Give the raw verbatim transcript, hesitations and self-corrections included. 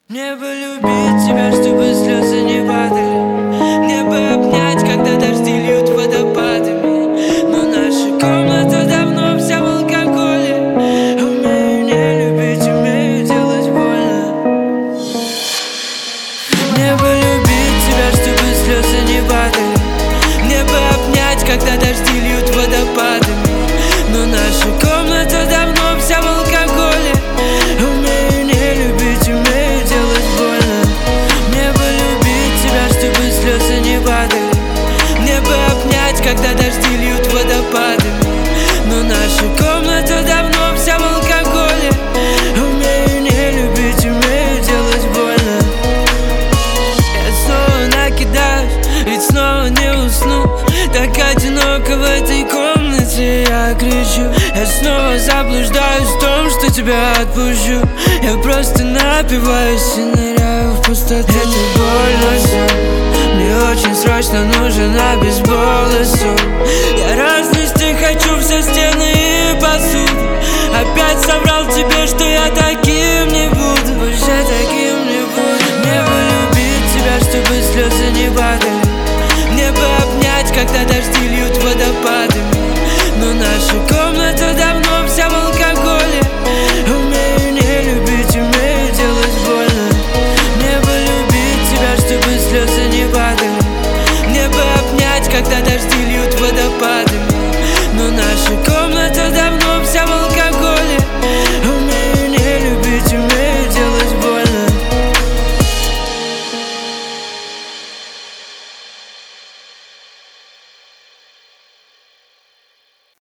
Мне бы любить тебя, чтобы слезы не падали. Мне бы обнять, когда дожди льют водопадами. Но наша комната давно вся в алкоголе. Умею не любить, умею делать больно. Мне бы любить тебя, чтобы слезы не падали. Мне бы обнять, когда дожди льют водопадами. Но наша комната давно вся в алкоголе. Умею не любить, умею делать больно. Мне бы любить тебя, чтобы слезы не падали. Мне бы обнять, когда дожди льют водопадами. Но наша комната давно вся в алкоголе. Умею не любить, умею делать больно. Я снова накидаюсь, ведь снова не усну. Так одиноко в этой комнате, я кричу. Я снова заблуждаюсь в том, что тебя отпущу. Я просто напиваюсь и ныряю в пустоту. Это больно все. Мне очень срочно нужен обезбол и сон. Я разнести хочу все стены и посуду. Опять соврал тебе, что я